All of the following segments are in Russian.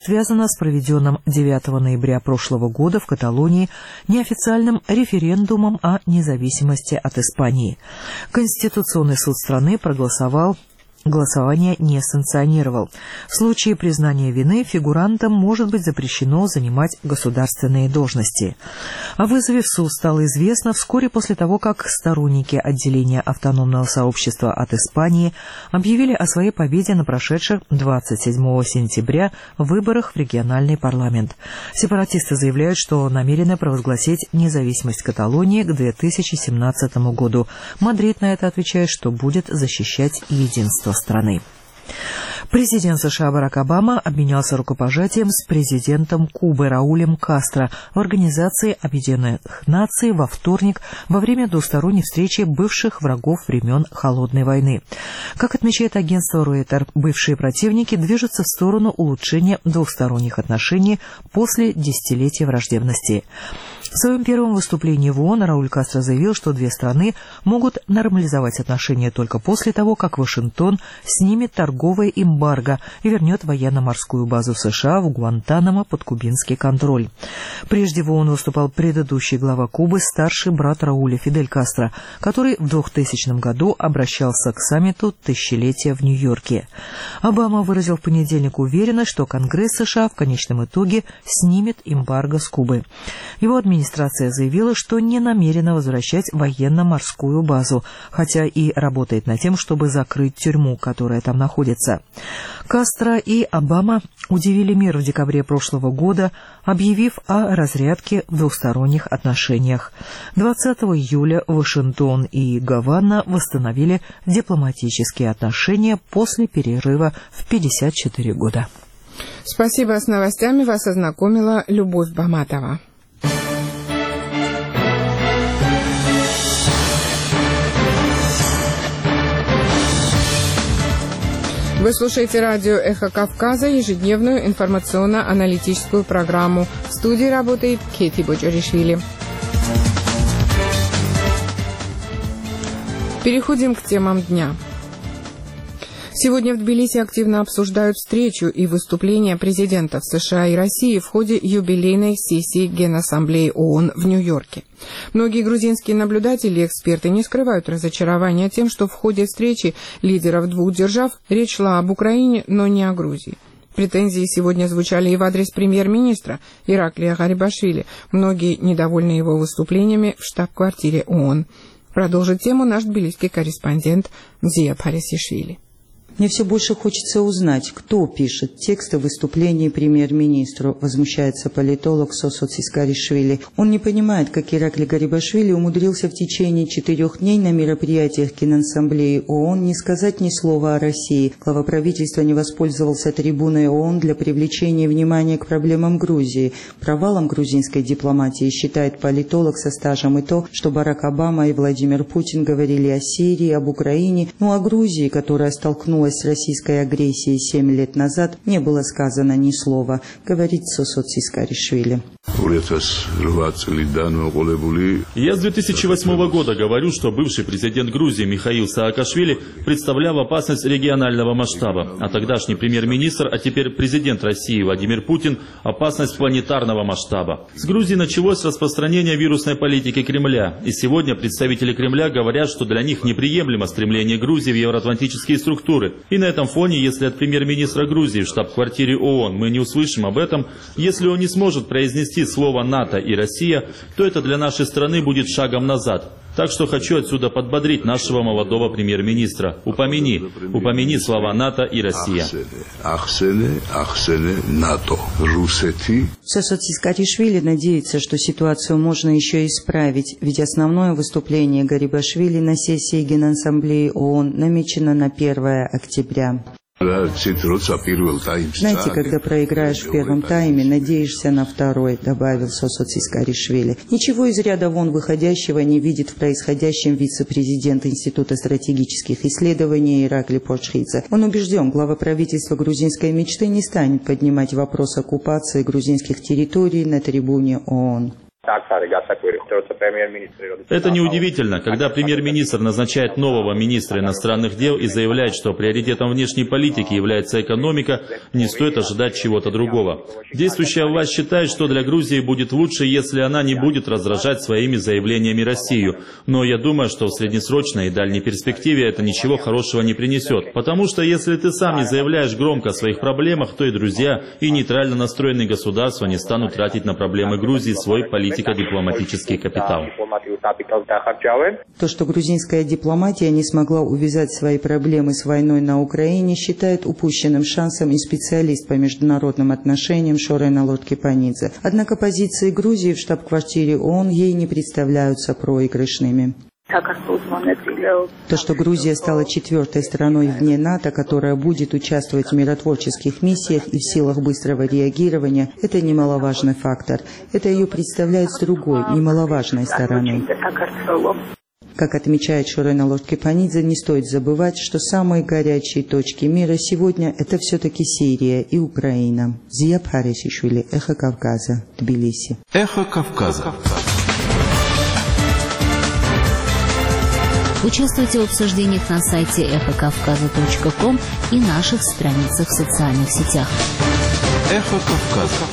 связано с проведенным 9 ноября прошлого года в Каталонии неофициальным референдумом о независимости от Испании. Конституционный суд страны голосование не санкционировал. В случае признания вины фигурантам может быть запрещено занимать государственные должности. О вызове в суд стало известно вскоре после того, как сторонники отделения автономного сообщества от Испании объявили о своей победе на прошедших 27 сентября выборах в региональный парламент. Сепаратисты заявляют, что намерены провозгласить независимость Каталонии к 2017 году. Мадрид на это отвечает, что будет защищать единство страны. Президент США Барак Обама обменялся рукопожатием с президентом Кубы Раулем Кастро в Организации Объединенных Наций во вторник во время двусторонней встречи бывших врагов времен Холодной войны. Как отмечает агентство Reuters, бывшие противники движутся в сторону улучшения двухсторонних отношений после десятилетия враждебности. В своем первом выступлении в ООН Рауль Кастро заявил, что две страны могут нормализовать отношения только после того, как Вашингтон снимет торговое эмбарго и вернет военно-морскую базу США в Гуантанамо под кубинский контроль. Прежде в ООН выступал предыдущий глава Кубы, старший брат Рауля Фидель Кастро, который в 2000 году обращался к саммиту тысячелетия в Нью-Йорке. Обама выразил в понедельник уверенность, что Конгресс США в конечном итоге снимет эмбарго с Кубы. Его администрация заявила, что не намерена возвращать военно-морскую базу, хотя и работает над тем, чтобы закрыть тюрьму, которая там находится. Кастро и Обама удивили мир в декабре прошлого года, объявив о разрядке в двухсторонних отношениях. 20 июля Вашингтон и Гавана восстановили дипломатические отношения после перерыва в 54 года. Спасибо. С новостями вас ознакомила Любовь Баматова. Вы слушаете радио «Эхо Кавказа», ежедневную информационно-аналитическую программу. В студии работает Кети Боджаришвили. Переходим к темам дня. Сегодня в Тбилиси активно обсуждают встречу и выступления президентов США и России в ходе юбилейной сессии Генассамблеи ООН в Нью-Йорке. Многие грузинские наблюдатели и эксперты не скрывают разочарования тем, что в ходе встречи лидеров двух держав речь шла об Украине, но не о Грузии. Претензии сегодня звучали и в адрес премьер-министра Ираклия Гарибашвили. Многие недовольны его выступлениями в штаб-квартире ООН. Продолжит тему наш тбилисский корреспондент Мзия Парисишвили. Мне все больше хочется узнать, кто пишет тексты выступлений премьер-министру, возмущается политолог Сосот Сискаришвили. Он не понимает, как Ираклий Гарибашвили умудрился в течение 4 дней на мероприятиях Генассамблеи ООН не сказать ни слова о России. Глава правительства не воспользовался трибуной ООН для привлечения внимания к проблемам Грузии. Провалом грузинской дипломатии считает политолог со стажем и то, что Барак Обама и Владимир Путин говорили о Сирии, об Украине, но о Грузии, которая столкнулась с российской агрессией 7 лет назад, не было сказано ни слова, говорит Сосот Сискаришвили. Я с 2008 года говорю, что бывший президент Грузии Михаил Саакашвили представлял опасность регионального масштаба, а тогдашний премьер-министр, а теперь президент России Владимир Путин – опасность планетарного масштаба. С Грузии началось распространение вирусной политики Кремля, и сегодня представители Кремля говорят, что для них неприемлемо стремление Грузии в евроатлантические структуры. И на этом фоне, если от премьер-министра Грузии в штаб-квартире ООН мы не услышим об этом, если он не сможет произнести слово «НАТО» и «Россия», то это для нашей страны будет шагом назад. Так что хочу отсюда подбодрить нашего молодого премьер-министра. Упомяни слова «НАТО» и «Россия». Сосот Сискаришвили надеется, что ситуацию можно еще исправить, ведь основное выступление Гарибашвили на сессии Генассамблеи ООН намечено на 1 октября. Знаете, когда проиграешь в первом тайме, надеешься на второй, добавил Сосот Сискаришвили. Ничего из ряда вон выходящего не видит в происходящем вице-президент Института стратегических исследований Ираклий Порчхидзе. Он убежден, глава правительства грузинской мечты не станет поднимать вопрос оккупации грузинских территорий на трибуне ООН. Это неудивительно, когда премьер-министр назначает нового министра иностранных дел и заявляет, что приоритетом внешней политики является экономика, не стоит ожидать чего-то другого. Действующая власть считает, что для Грузии будет лучше, если она не будет раздражать своими заявлениями Россию. Но я думаю, что в среднесрочной и дальней перспективе это ничего хорошего не принесет. Потому что если ты сам не заявляешь громко о своих проблемах, то и друзья, и нейтрально настроенные государства не станут тратить на проблемы Грузии свой политико-дипломатический капитал. То, что грузинская дипломатия не смогла увязать свои проблемы с войной на Украине, считает упущенным шансом и специалист по международным отношениям Шорена Лорд-Кипанидзе. Однако позиции Грузии в штаб-квартире ООН ей не представляются проигрышными. То, что Грузия стала 4-й страной вне НАТО, которая будет участвовать в миротворческих миссиях и в силах быстрого реагирования, это немаловажный фактор. Это ее представляет с другой, немаловажной стороны. Как отмечает Шорена Лорд-Кипанидзе, не стоит забывать, что самые горячие точки мира сегодня – это все-таки Сирия и Украина. Зия Пхарисишвили, Эхо Кавказа, Тбилиси. Эхо Кавказа. Участвуйте в обсуждениях на сайте эхокавказа.ком и наших страницах в социальных сетях. Эхо Кавказа.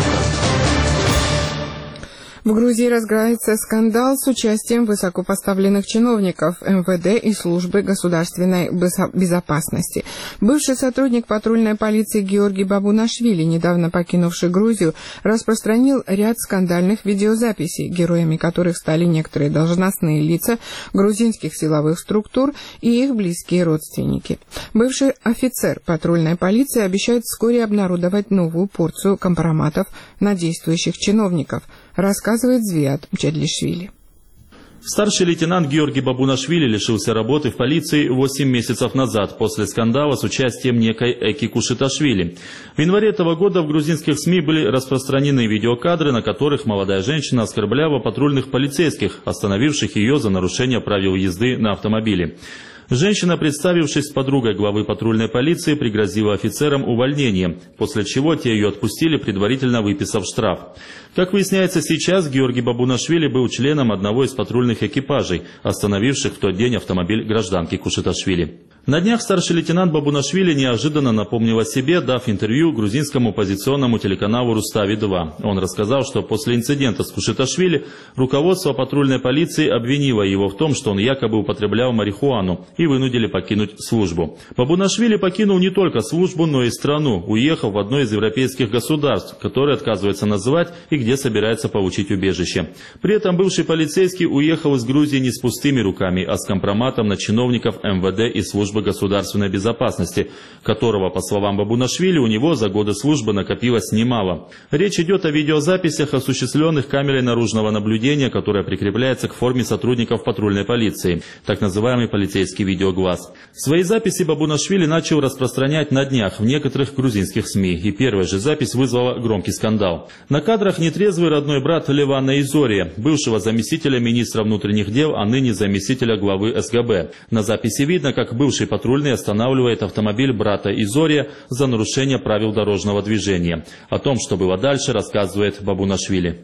В Грузии разгорается скандал с участием высокопоставленных чиновников МВД и службы государственной безопасности. Бывший сотрудник патрульной полиции Георгий Бабунашвили, недавно покинувший Грузию, распространил ряд скандальных видеозаписей, героями которых стали некоторые должностные лица грузинских силовых структур и их близкие родственники. Бывший офицер патрульной полиции обещает вскоре обнародовать новую порцию компроматов на действующих чиновников, рассказывает Звиат Мчедлишвили. Старший лейтенант Георгий Бабунашвили лишился работы в полиции 8 месяцев назад после скандала с участием некой Эки Кушиташвили. В январе этого года в грузинских СМИ были распространены видеокадры, на которых молодая женщина оскорбляла патрульных полицейских, остановивших ее за нарушение правил езды на автомобиле. Женщина, представившись с подругой главы патрульной полиции, пригрозила офицерам увольнением, после чего те ее отпустили, предварительно выписав штраф. Как выясняется сейчас, Георгий Бабунашвили был членом одного из патрульных экипажей, остановивших в тот день автомобиль гражданки Кушиташвили. На днях старший лейтенант Бабунашвили неожиданно напомнил о себе, дав интервью грузинскому оппозиционному телеканалу «Рустави-2». Он рассказал, что после инцидента с Кушиташвили руководство патрульной полиции обвинило его в том, что он якобы употреблял марихуану, и вынудили покинуть службу. Бабунашвили покинул не только службу, но и страну, уехав в одно из европейских государств, которое отказывается называть и где собирается получить убежище. При этом бывший полицейский уехал из Грузии не с пустыми руками, а с компроматом на чиновников МВД и службы государственной безопасности, которого, по словам Бабунашвили, у него за годы службы накопилось немало. Речь идет о видеозаписях, осуществленных камерой наружного наблюдения, которая прикрепляется к форме сотрудников патрульной полиции, так называемый полицейский видеоглаз. Свои записи Бабунашвили начал распространять на днях в некоторых грузинских СМИ, и первая же запись вызвала громкий скандал. На кадрах нетрезвый родной брат Левана Изория, бывшего заместителя министра внутренних дел, а ныне заместителя главы СГБ. На записи видно, как бывший патрульный останавливает автомобиль брата Изория за нарушение правил дорожного движения. О том, что было дальше, рассказывает Бабунашвили.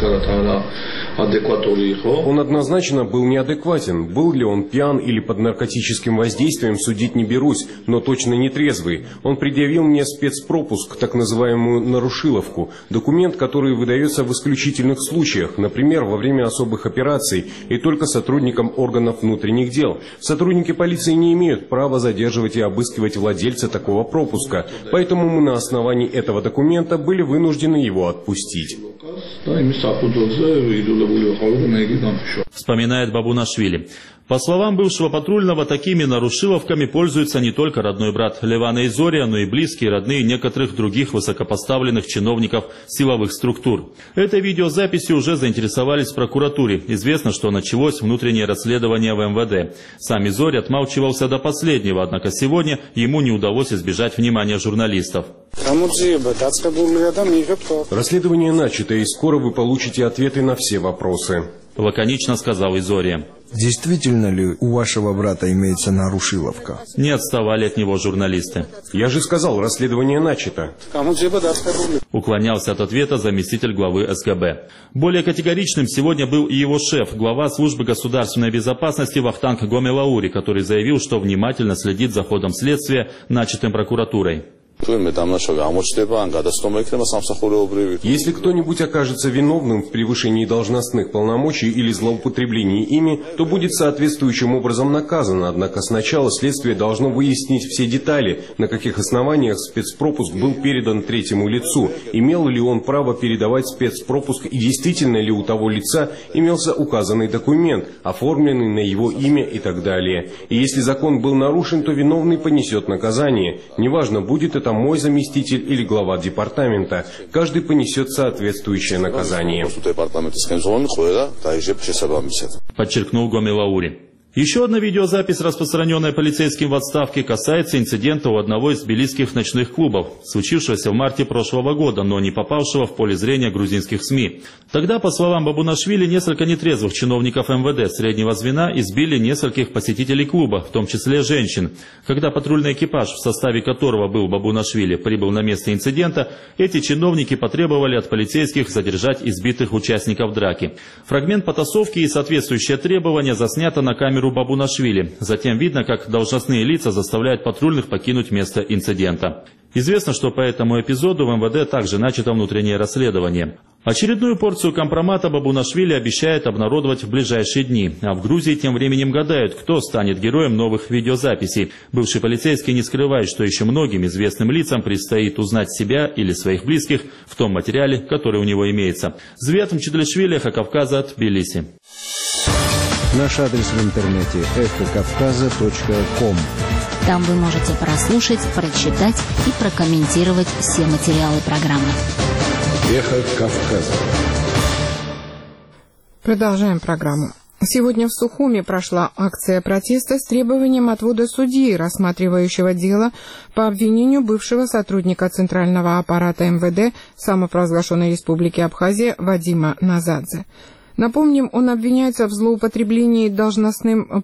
Он однозначно был неадекватен. Был ли он пьян или под наркотическим воздействием, судить не берусь, но точно не трезвый. Он предъявил мне спецпропуск, так называемую нарушиловку, документ, который выдается в исключительных случаях, например, во время особых операций и только сотрудникам органов внутренних дел. Сотрудники полиции не имеют права задерживать и обыскивать владельца такого пропуска, поэтому мы на основании этого документа были вынуждены его отпустить. Вспоминает Бабунашвили. По словам бывшего патрульного, такими нарушиловками пользуется не только родной брат Левана Изория, но и близкие, родные некоторых других высокопоставленных чиновников силовых структур. Этой видеозаписью уже заинтересовались в прокуратуре. Известно, что началось внутреннее расследование в МВД. Сам Изория отмалчивался до последнего, однако сегодня ему не удалось избежать внимания журналистов. Расследование начато, и скоро вы получите ответы на все вопросы. лаконично сказал Изория. Действительно ли у вашего брата имеется нарушиловка? Не отставали от него журналисты. Я же сказал, расследование начато. Уклонялся от ответа заместитель главы СГБ. Более категоричным сегодня был и его шеф, глава службы государственной безопасности Вахтанг Гомелаури, который заявил, что внимательно следит за ходом следствия, начатым прокуратурой. Если кто-нибудь окажется виновным в превышении должностных полномочий или злоупотреблении ими, то будет соответствующим образом наказан. Однако сначала следствие должно выяснить все детали, на каких основаниях спецпропуск был передан третьему лицу, имел ли он право передавать спецпропуск и действительно ли у того лица имелся указанный документ, оформленный на его имя и так далее. И если закон был нарушен, то виновный понесет наказание. Неважно, будет это мой заместитель или глава департамента. Каждый понесет соответствующее наказание. Подчеркнул Гомелаури. Еще одна видеозапись, распространенная полицейским в отставке, касается инцидента у одного из тбилисских ночных клубов, случившегося в марте прошлого года, но не попавшего в поле зрения грузинских СМИ. Тогда, по словам Бабунашвили, несколько нетрезвых чиновников МВД среднего звена избили нескольких посетителей клуба, в том числе женщин. Когда патрульный экипаж, в составе которого был Бабунашвили, прибыл на место инцидента, эти чиновники потребовали от полицейских задержать избитых участников драки. Фрагмент потасовки и соответствующее требование заснято на камеру Бабунашвили. Затем видно, как должностные лица заставляют патрульных покинуть место инцидента. Известно, что по этому эпизоду в МВД также начато внутреннее расследование. Очередную порцию компромата Бабунашвили обещает обнародовать в ближайшие дни. А в Грузии тем временем гадают, кто станет героем новых видеозаписей. Бывший полицейский не скрывает, что еще многим известным лицам предстоит узнать себя или своих близких в том материале, который у него имеется. Звят Мчедлишвили, Эхо Кавказа, Тбилиси. Наш адрес в интернете эхокавказа.ком. Там вы можете прослушать, прочитать и прокомментировать все материалы программы. Эхо Кавказа. Продолжаем программу. Сегодня в Сухуми прошла акция протеста с требованием отвода судьи, рассматривающего дело по обвинению бывшего сотрудника Центрального аппарата МВД самопровозглашенной Республики Абхазия Вадима Назадзе. Напомним, он обвиняется в злоупотреблении должностными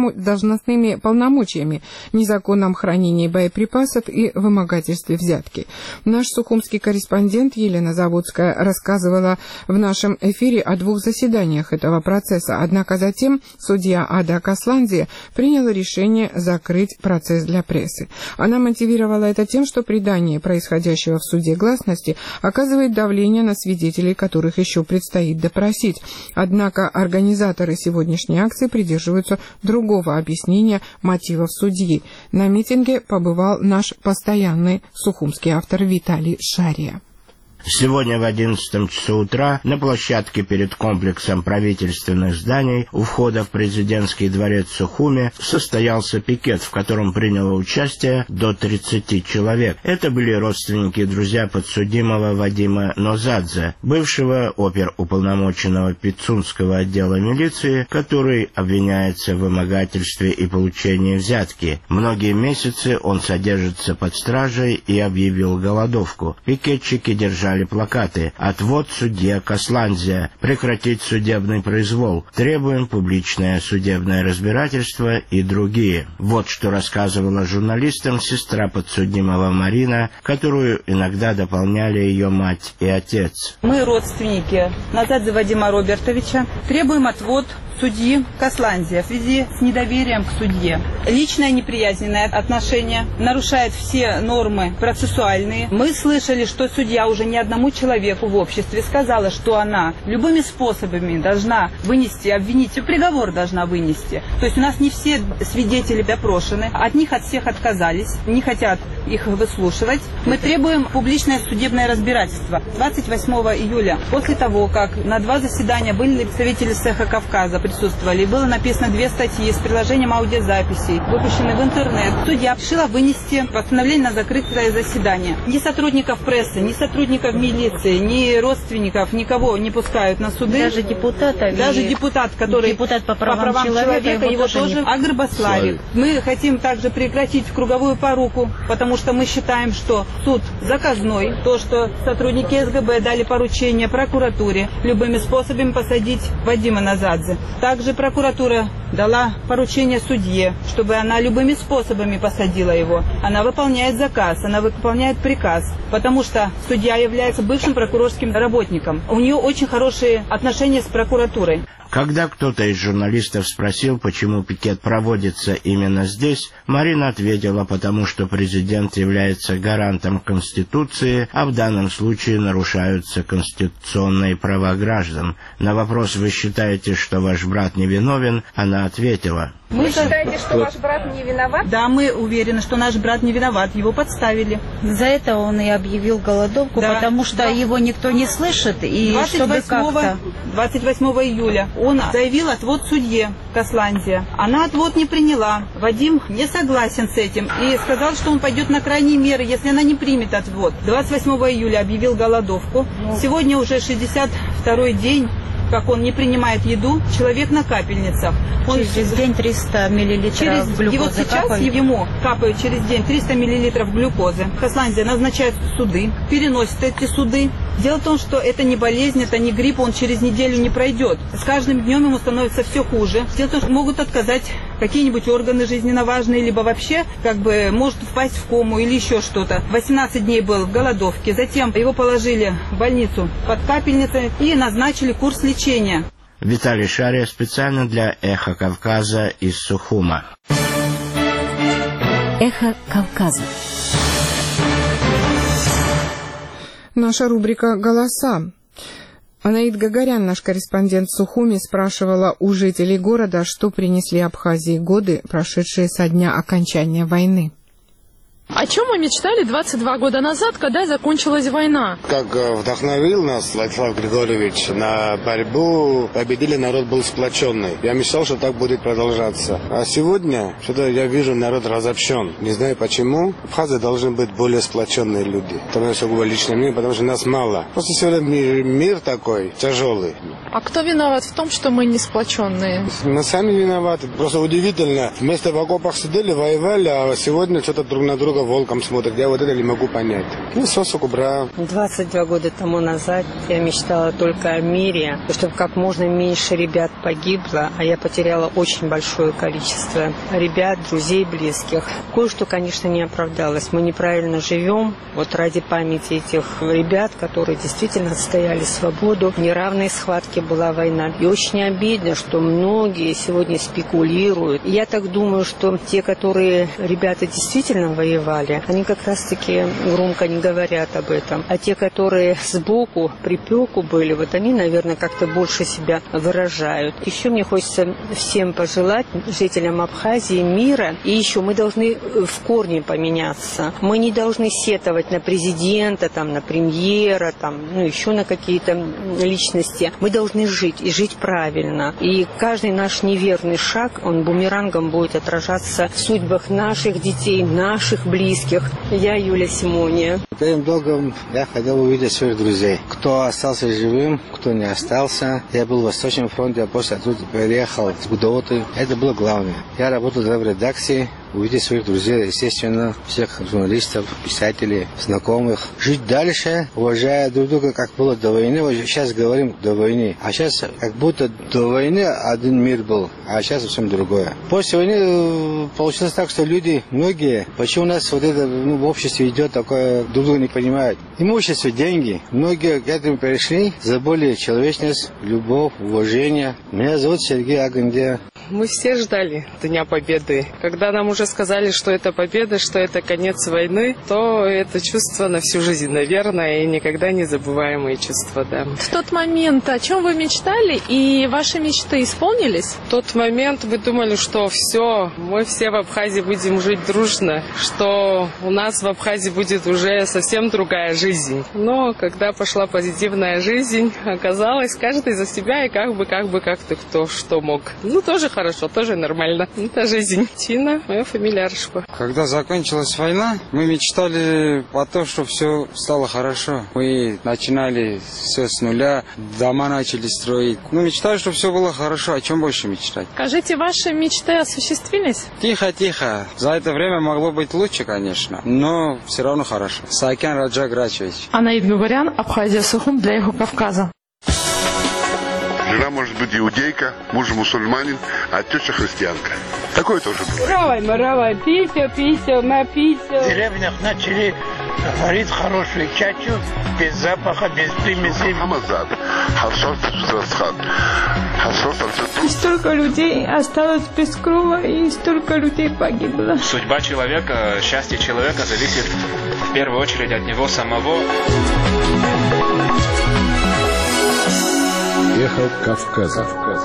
полномочиями, незаконном хранении боеприпасов и вымогательстве взятки. Наш сухумский корреспондент Елена Заводская рассказывала в нашем эфире о двух заседаниях этого процесса. Однако затем судья Ада Касландзе приняла решение закрыть процесс для прессы. Она мотивировала это тем, что придание происходящего в суде гласности оказывает давление на свидетелей, которых еще предстоит допросить. Однако организаторы сегодняшней акции придерживаются другого объяснения мотивов судьи. На митинге побывал наш постоянный сухумский автор Виталий Шария. Сегодня в 11 часу утра на площадке перед комплексом правительственных зданий у входа в президентский дворец Сухуми состоялся пикет, в котором приняло участие до 30 человек. Это были родственники и друзья подсудимого Вадима Назадзе, бывшего оперуполномоченного Пицунского отдела милиции, который обвиняется в вымогательстве и получении взятки. Многие месяцы он содержится под стражей и объявил голодовку. Пикетчики держали плакаты: «Отвод судье Касландзе», «Прекратить судебный произвол», «Требуем публичное судебное разбирательство» и другие. Вот что рассказывала журналистам сестра подсудимого Марина, которую иногда дополняли ее мать и отец. Мы, родственники Назадзе Вадима Робертовича, требуем отвод судьи Касландзе в связи с недоверием к судье. Личное неприязненное отношение нарушает все нормы процессуальные. Мы слышали, что судья уже не одному человеку в обществе сказала, что она любыми способами должна вынести, обвинительный приговор должна вынести. То есть у нас не все свидетели допрошены, от них от всех отказались, не хотят их выслушивать. Мы требуем публичное судебное разбирательство. 28 июля, после того, как на 2 заседания были представители с Эхо Кавказа, присутствовали. Было написано 2 статьи с приложением аудиозаписей, выпущенные в интернет. Судья решила вынести постановление на закрытое заседание. Ни сотрудников прессы, ни сотрудников милиции, ни родственников, никого не пускают на суды. Даже депутата? Даже депутат, который депутат по правам человека, его тоже Агрбаслави. Мы хотим также прекратить круговую поруку, потому что мы считаем, что суд заказной. То, что сотрудники СГБ дали поручение прокуратуре любыми способами посадить Вадима Назадзе. Также прокуратура дала поручение судье, чтобы она любыми способами посадила его. Она выполняет заказ, она выполняет приказ, потому что судья является бывшим прокурорским работником. У нее очень хорошие отношения с прокуратурой. Когда кто-то из журналистов спросил, почему пикет проводится именно здесь, Марина ответила, потому что президент является гарантом Конституции, а в данном случае нарушаются конституционные права граждан. На вопрос «Вы считаете, что ваш брат невиновен?» она ответила: Вы считаете, что ваш брат не виноват? Да, мы уверены, что наш брат не виноват, его подставили. За это он и объявил голодовку, да, потому что его никто не слышит, и 28 июля он заявил отвод судье Касландия. Она отвод не приняла. Вадим не согласен с этим и сказал, что он пойдет на крайние меры, если она не примет отвод. 28 июля объявил голодовку. Сегодня уже 62-й день, как он не принимает еду, человек на капельницах. Он через день 300 миллилитров глюкозы. И вот сейчас капают. Ему капают через день 300 миллилитров глюкозы. Касландия назначает суды, переносит эти суды. Дело в том, что это не болезнь, это не грипп, он через неделю не пройдет. С каждым днем ему становится все хуже. Дело в том, что могут отказать какие-нибудь органы жизненно важные, либо вообще может впасть в кому или еще что-то. 18 дней был в голодовке, затем его положили в больницу под капельницей и назначили курс лечения. Виталий Шария специально для «Эхо Кавказа» из Сухума. «Эхо Кавказа». Наша рубрика «Голоса». Анаид Гагарян, наш корреспондент в Сухуме, спрашивала у жителей города, что принесли Абхазии годы, прошедшие со дня окончания войны. О чем мы мечтали 22 года назад, когда закончилась война? Как вдохновил нас Владислав Григорьевич на борьбу, победили, народ был сплоченный. Я мечтал, что так будет продолжаться. А сегодня, что-то я вижу, народ разобщен. Не знаю почему. В Абхазии должны быть более сплоченные люди. Это мое сугубо личное мнение, потому что нас мало. Просто сегодня мир такой тяжелый. А кто виноват в том, что мы не сплоченные? Мы сами виноваты. Просто удивительно. Вместо в окопах сидели, воевали, а сегодня что-то друг на друга волком смотрят. Я вот это не могу понять. 22 года тому назад я мечтала только о мире, чтобы как можно меньше ребят погибло, а я потеряла очень большое количество ребят, друзей, близких. Кое-что, конечно, не оправдалось. Мы неправильно живем. Вот ради памяти этих ребят, которые действительно отстояли свободу, в неравной схватке была война. И очень обидно, что многие сегодня спекулируют. Я так думаю, что те, которые ребята действительно воевали, они как раз-таки громко не говорят об этом. А те, которые сбоку, припеку были, вот они, наверное, как-то больше себя выражают. Еще мне хочется всем пожелать, жителям Абхазии, мира. И еще мы должны в корне поменяться. Мы не должны сетовать на президента, на премьера, еще на какие-то личности. Мы должны жить и жить правильно. И каждый наш неверный шаг, он бумерангом будет отражаться в судьбах наших детей, наших близких. Я Юлия Симония. Перед долгом я хотел увидеть своих друзей. Кто остался живым, кто не остался. Я был в Восточном фронте, а после оттуда переехал с Гудоты. Это было главное. Я работал в редакции. Увидеть своих друзей, естественно, всех журналистов, писателей, знакомых. Жить дальше, уважая друг друга, как было до войны. Вот сейчас говорим до войны. А сейчас как будто до войны один мир был, а сейчас совсем другое. После войны получилось так, что люди, многие, почему у нас вот это в обществе идет такое, друг друга не понимают. Имущество, деньги. Многие к этому перешли, забыли человечность, любовь, уважение. Меня зовут Сергей Агандия. мы все ждали Дня Победы. Когда нам уже сказали, что это победа, что это конец войны, то это чувство на всю жизнь, наверное, и никогда не забываемые чувства, да. В тот момент о чем вы мечтали, и ваши мечты исполнились? В тот момент мы думали, что все, мы все в Абхазии будем жить дружно, что у нас в Абхазии будет уже совсем другая жизнь. Но когда пошла позитивная жизнь, оказалось, каждый за себя и как ты кто что мог. Ну, тоже хорошо, тоже нормально. Это жизнь. Тина, моя фамилия Аршпа. Когда закончилась война, мы мечтали о том, что все стало хорошо. Мы начинали все с нуля, дома начали строить. Ну, мечтали, что все было хорошо. О чем больше мечтать? Скажите, ваши мечты осуществились? Тихо. За это время могло быть лучше, конечно, но все равно хорошо. Саакян Раджа Грачевич. Анаид Губарян, Абхазия, Сухум для Эхо Кавказа. Жена может быть иудейка, муж мусульманин, а теща христианка. Такое тоже было. Равай, писю, на писю. В деревнях начали варить хорошую чачу, без запаха, без примесей. И столько людей осталось без крова, и столько людей погибло. Судьба человека, счастье человека зависит в первую очередь от него самого. Эхо Кавказа.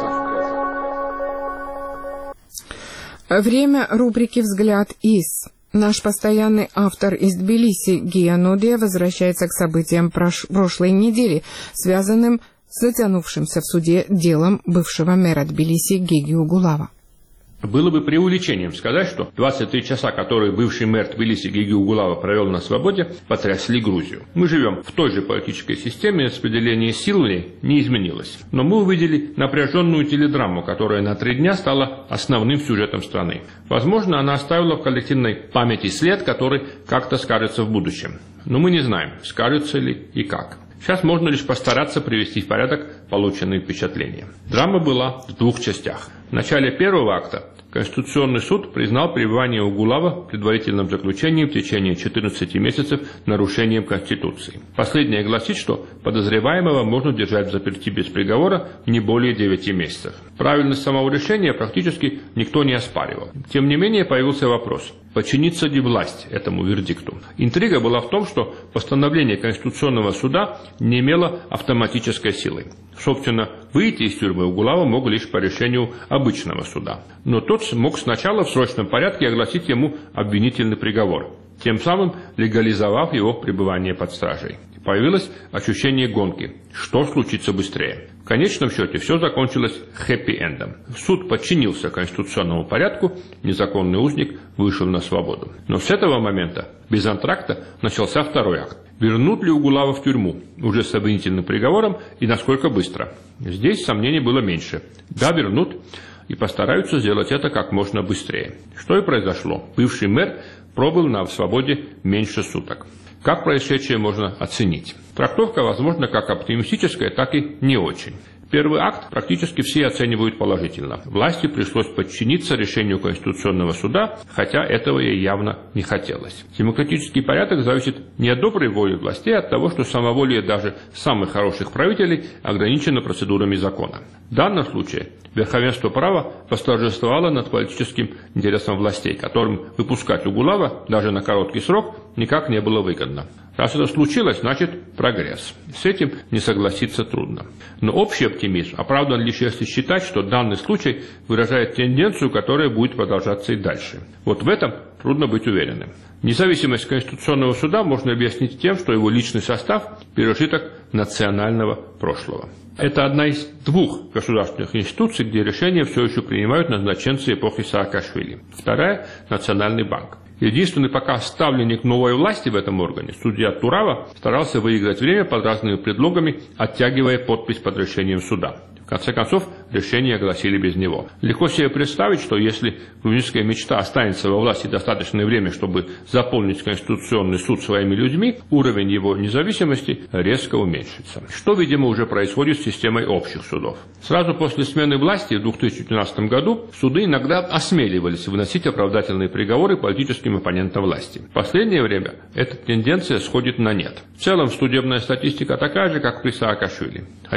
Время рубрики «Взгляд из». Наш постоянный автор из Тбилиси Гия Нодия возвращается к событиям прошлой недели, связанным с затянувшимся в суде делом бывшего мэра Тбилиси Геги Угулава. Было бы преувеличением сказать, что 23 часа, которые бывший мэр Тбилиси Геги Угулава провел на свободе, потрясли Грузию. Мы живем в той же политической системе, распределение сил не изменилось. Но мы увидели напряженную теледраму, которая на 3 дня стала основным сюжетом страны. Возможно, она оставила в коллективной памяти след, который как-то скажется в будущем. Но мы не знаем, скажется ли и как. Сейчас можно лишь постараться привести в порядок полученные впечатления. Драма была в 2 частях. В начале первого акта Конституционный суд признал пребывание Угулава в предварительном заключении в течение 14 месяцев нарушением Конституции. Последнее гласит, что подозреваемого можно держать в заперти без приговора не более 9 месяцев. Правильность самого решения практически никто не оспаривал. Тем не менее появился вопрос: подчинится ли власть этому вердикту? Интрига была в том, что постановление Конституционного суда не имело автоматической силы. Собственно, выйти из тюрьмы Угулава мог лишь по решению обычного суда. Но тот мог сначала в срочном порядке огласить ему обвинительный приговор, тем самым легализовав его пребывание под стражей. Появилось ощущение гонки. Что случится быстрее? В конечном счете все закончилось хэппи-эндом. Суд подчинился конституционному порядку, незаконный узник вышел на свободу. Но с этого момента, без антракта, начался второй акт. Вернут ли Угулава в тюрьму, уже с обвинительным приговором, и насколько быстро? Здесь сомнений было меньше. Да, вернут, и постараются сделать это как можно быстрее. Что и произошло. Бывший мэр пробыл на свободе меньше суток. Как происшедшее можно оценить? Трактовка, возможно, как оптимистическая, так и не очень. Первый акт практически все оценивают положительно. Власти пришлось подчиниться решению Конституционного суда, хотя этого ей явно не хотелось. Демократический порядок зависит не от доброй воли властей, а от того, что самоволие даже самых хороших правителей ограничено процедурами закона. В данном случае верховенство права восторжествовало над политическим интересом властей, которым выпускать Угулава даже на короткий срок никак не было выгодно. Раз это случилось, значит прогресс. С этим не согласиться трудно. Но общий оптимизм оправдан лишь если считать, что данный случай выражает тенденцию, которая будет продолжаться и дальше. Вот в этом трудно быть уверенным. Независимость Конституционного суда можно объяснить тем, что его личный состав – пережиток национального прошлого. Это одна из 2 государственных институций, где решения все еще принимают назначенцы эпохи Саакашвили. Вторая – Национальный банк. Единственный пока ставленник новой власти в этом органе, судья Турава, старался выиграть время под разными предлогами, оттягивая подпись под решением суда. В конце концов, решение огласили без него. Легко себе представить, что если грузинская мечта останется во власти достаточное время, чтобы заполнить Конституционный суд своими людьми, уровень его независимости резко уменьшится. Что, видимо, уже происходит с системой общих судов. Сразу после смены власти в 2012 году суды иногда осмеливались выносить оправдательные приговоры политическим оппонентам власти. В последнее время эта тенденция сходит на нет. В целом, судебная статистика такая же, как при Саакашвили. Хотя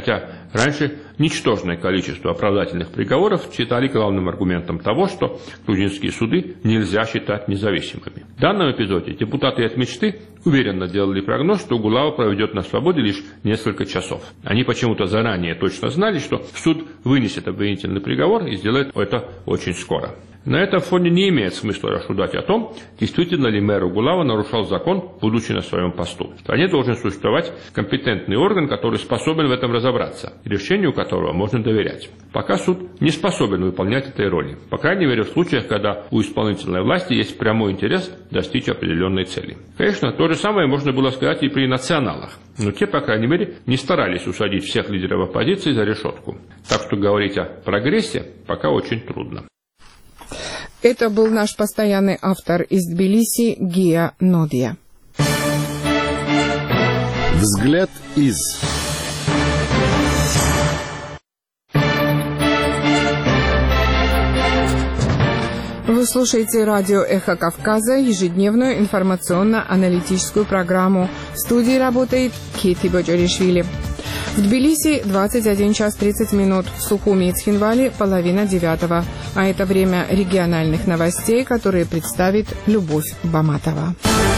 Раньше ничтожное количество оправдательных приговоров считали главным аргументом того, что грузинские суды нельзя считать независимыми. В данном эпизоде депутаты от мечты уверенно делали прогноз, что Гулава проведет на свободе лишь несколько часов. Они почему-то заранее точно знали, что суд вынесет обвинительный приговор и сделает это очень скоро. На этом фоне не имеет смысла рассуждать о том, действительно ли мэр Угулава нарушал закон, будучи на своем посту. В стране должен существовать компетентный орган, который способен в этом разобраться, и решению которого можно доверять. Пока суд не способен выполнять этой роли, по крайней мере в случаях, когда у исполнительной власти есть прямой интерес достичь определенной цели. Конечно, то же самое можно было сказать и при националах, но те, по крайней мере, не старались усадить всех лидеров оппозиции за решетку. Так что говорить о прогрессе пока очень трудно. Это был наш постоянный автор из Тбилиси Гия Нодия. Взгляд из... Вы слушаете радио «Эхо Кавказа», ежедневную информационно-аналитическую программу. В студии работает Кити Боджоришвили. В Тбилиси 21 час 30 минут, в Сухуми и Цхинвале половина 9, а это время региональных новостей, которые представит Любовь Баматова.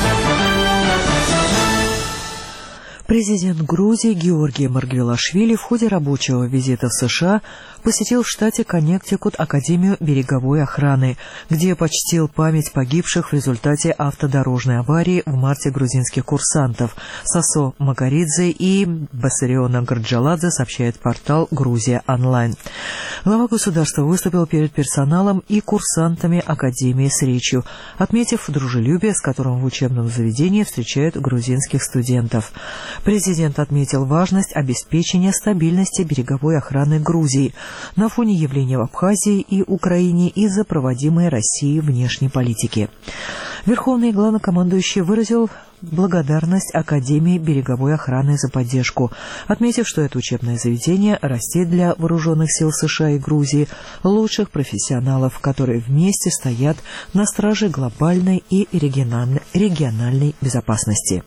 Президент Грузии Георгий Маргвелашвили в ходе рабочего визита в США посетил в штате Коннектикут Академию береговой охраны, где почтил память погибших в результате автодорожной аварии в марте грузинских курсантов Сасо Магаридзе и Басариона Горджаладзе, сообщает портал «Грузия онлайн». Глава государства выступил перед персоналом и курсантами Академии с речью, отметив дружелюбие, с которым в учебном заведении встречают грузинских студентов. Президент отметил важность обеспечения стабильности береговой охраны Грузии на фоне явления в Абхазии и Украине из-за проводимой Россией внешней политики. Верховный главнокомандующий выразил благодарность Академии береговой охраны за поддержку, отметив, что это учебное заведение растит для вооруженных сил США и Грузии лучших профессионалов, которые вместе стоят на страже глобальной и региональной безопасности.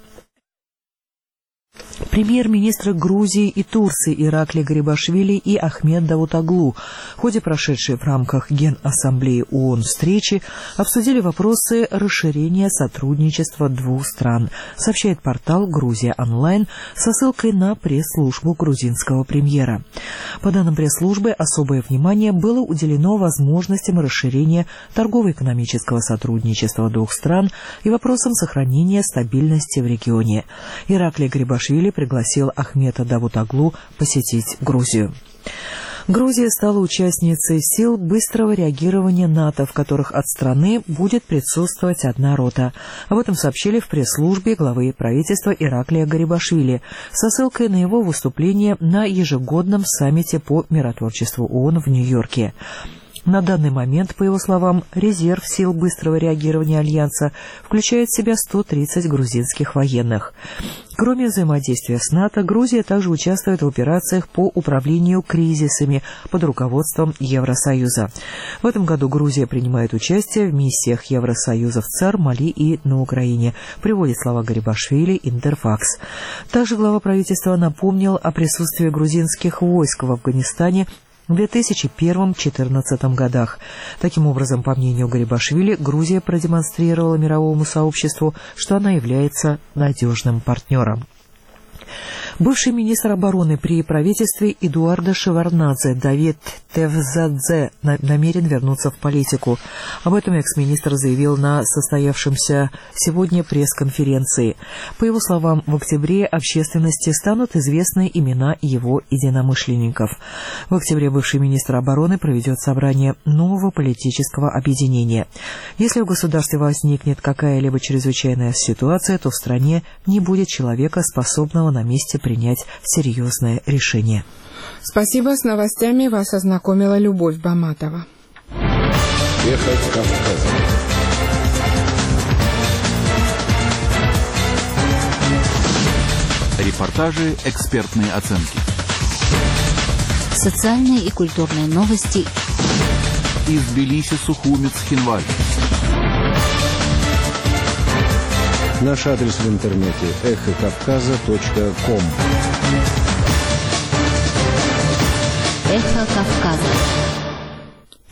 Премьер-министры Грузии и Турции Иракли Гарибашвили и Ахмед Давутоглу в ходе прошедшей в рамках Генассамблеи ООН встречи обсудили вопросы расширения сотрудничества двух стран, сообщает портал «Грузия онлайн» со ссылкой на пресс-службу грузинского премьера. По данным пресс-службы, особое внимание было уделено возможностям расширения торгово-экономического сотрудничества двух стран и вопросам сохранения стабильности в регионе. Иракли Гарибашвили пригласил Ахмеда Давутоглу посетить Грузию. Грузия стала участницей сил быстрого реагирования НАТО, в которых от страны будет присутствовать одна рота. Об этом сообщили в пресс-службе главы правительства Ираклия Гарибашвили со ссылкой на его выступление на ежегодном саммите по миротворчеству ООН в Нью-Йорке. На данный момент, по его словам, резерв сил быстрого реагирования Альянса включает в себя 130 грузинских военных. Кроме взаимодействия с НАТО, Грузия также участвует в операциях по управлению кризисами под руководством Евросоюза. В этом году Грузия принимает участие в миссиях Евросоюза в ЦАР, Мали и на Украине, приводит слова Гарибашвили Интерфакс. Также глава правительства напомнил о присутствии грузинских войск в Афганистане в 2001-2014 годах. Таким образом, по мнению Гарибашвили, Грузия продемонстрировала мировому сообществу, что она является надежным партнером. Бывший министр обороны при правительстве Эдуарда Шеварднадзе Давид Тевзадзе намерен вернуться в политику. Об этом экс-министр заявил на состоявшемся сегодня пресс-конференции. По его словам, в октябре общественности станут известны имена его единомышленников. В октябре бывший министр обороны проведет собрание нового политического объединения. Если в государстве возникнет какая-либо чрезвычайная ситуация, то в стране не будет человека, способного на месте принять серьезное решение. Спасибо. С новостями вас ознакомила Любовь Баматова. Эхо Кавказа. Репортажи, экспертные оценки. Социальные и культурные новости. Из Тбилиси, Сухуми, Цхинваль. Наш адрес в интернете – эхокавказа.ком.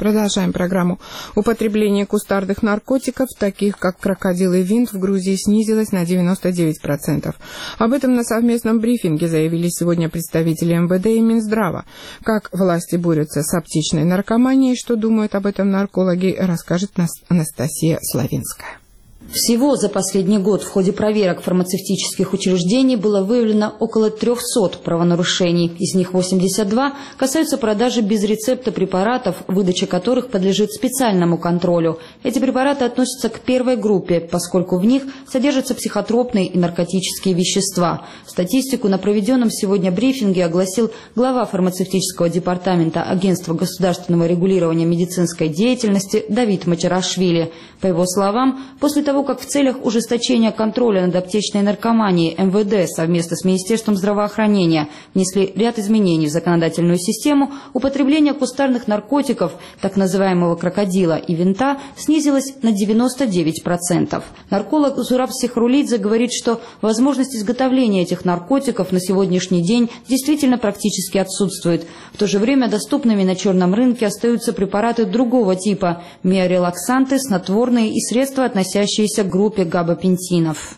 Продолжаем программу. Употребление кустарных наркотиков, таких как крокодил и винт, в Грузии снизилось на 99%. Об этом на совместном брифинге заявили сегодня представители МВД и Минздрава. Как власти борются с аптечной наркоманией, что думают об этом наркологи, расскажет Анастасия Славинская. Всего за последний год в ходе проверок фармацевтических учреждений было выявлено около 300 правонарушений. Из них 82 касаются продажи без рецепта препаратов, выдача которых подлежит специальному контролю. Эти препараты относятся к первой группе, поскольку в них содержатся психотропные и наркотические вещества. Статистику на проведенном сегодня брифинге огласил глава фармацевтического департамента Агентства государственного регулирования медицинской деятельности Давид Мачарашвили. По его словам, после того, как в целях ужесточения контроля над аптечной наркоманией МВД совместно с Министерством здравоохранения внесли ряд изменений в законодательную систему, употребление кустарных наркотиков, так называемого крокодила и винта, снизилось на 99%. Нарколог Зураб Сихрулидзе говорит, что возможность изготовления этих наркотиков на сегодняшний день действительно практически отсутствует. В то же время доступными на черном рынке остаются препараты другого типа – миорелаксанты, снотворные и средства, относящиеся к группе габапентинов.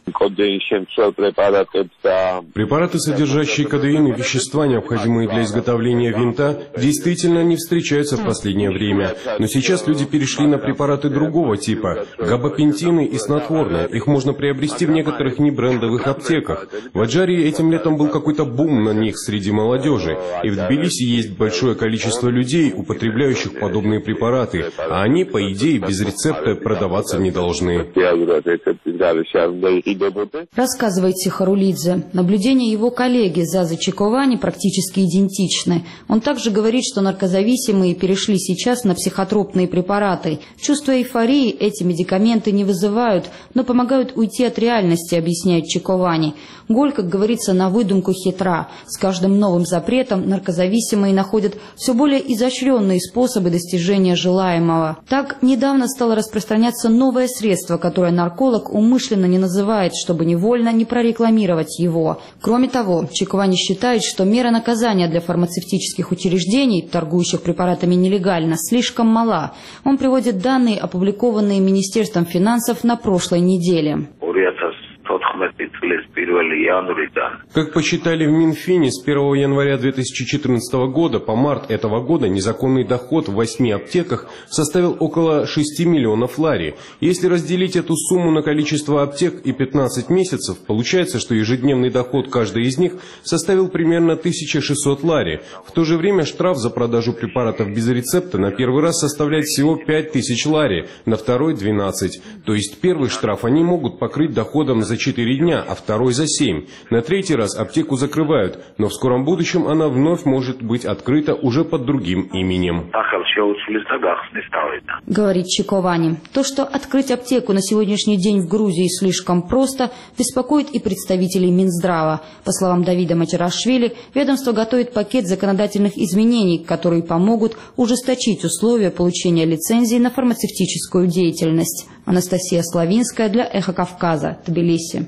Препараты, содержащие кодеин и вещества, необходимые для изготовления винта, действительно не встречаются в последнее время. Но сейчас люди перешли на препараты другого типа – габапентины и снотворные. Их можно приобрести в некоторых небрендовых аптеках. В Аджарии этим летом был какой-то бум на них среди молодежи. И в Тбилиси есть большое количество людей, употребляющих подобные препараты. А они, по идее, без рецепта продаваться не должны. Рассказывает Сихрулидзе. Наблюдения его коллеги Зазы Чиковани практически идентичны. Он также говорит, что наркозависимые перешли сейчас на психотропные препараты. Чувство эйфории эти медикаменты не вызывают, но помогают уйти от реальности, объясняет Чиковани. Голь, как говорится, на выдумку хитра. С каждым новым запретом наркозависимые находят все более изощренные способы достижения желаемого. Так, недавно стало распространяться новое средство, которое нарколог умышленно не называет, чтобы невольно не прорекламировать его. Кроме того, Чиковани считает, что мера наказания для фармацевтических учреждений, торгующих препаратами нелегально, слишком мала. Он приводит данные, опубликованные Министерством финансов на прошлой неделе. Как посчитали в Минфине, с 1 января 2014 года по март этого года незаконный доход в 8 аптеках составил около 6 миллионов лари. Если разделить эту сумму на количество аптек и 15 месяцев, получается, что ежедневный доход каждой из них составил примерно 1600 лари. В то же время штраф за продажу препаратов без рецепта на первый раз составляет всего 5000 лари, на второй – 12. То есть первый штраф они могут покрыть доходом за 4 дня, а второй за 7. На третий раз аптеку закрывают, но в скором будущем она вновь может быть открыта уже под другим именем. Говорит Чиковани. То, что открыть аптеку на сегодняшний день в Грузии слишком просто, беспокоит и представителей Минздрава. По словам Давида Мачарашвили, ведомство готовит пакет законодательных изменений, которые помогут ужесточить условия получения лицензии на фармацевтическую деятельность. Анастасия Славинская для «Эхо Кавказа», Тбилиси.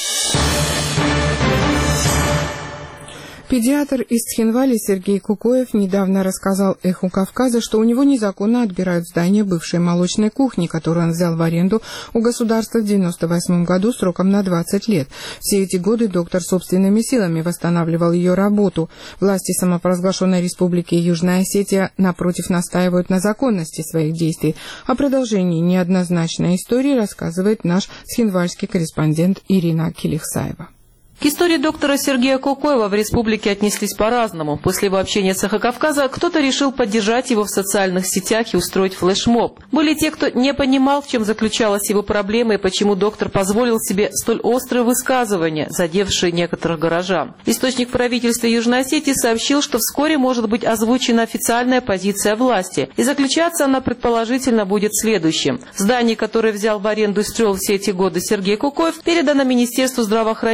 Педиатр из Цхинвали Сергей Кукоев недавно рассказал «Эху Кавказа», что у него незаконно отбирают здание бывшей молочной кухни, которую он взял в аренду у государства в 1998 году сроком на 20 лет. Все эти годы доктор собственными силами восстанавливал ее работу. Власти самопровозглашенной республики Южная Осетия, напротив, настаивают на законности своих действий. О продолжении неоднозначной истории рассказывает наш цхинвальский корреспондент Ирина Килихсаева. К истории доктора Сергея Кукоева в республике отнеслись по-разному. После его общения с «Эхо Кавказа» кто-то решил поддержать его в социальных сетях и устроить флешмоб. Были те, кто не понимал, в чем заключалась его проблема и почему доктор позволил себе столь острые высказывания, задевшие некоторых горожан. Источник в правительстве Южной Осетии сообщил, что вскоре может быть озвучена официальная позиция власти. И заключаться она, предположительно, будет следующим. Здание, которое взял в аренду и строил все эти годы Сергей Кукоев, передано Министерству здравоохранения за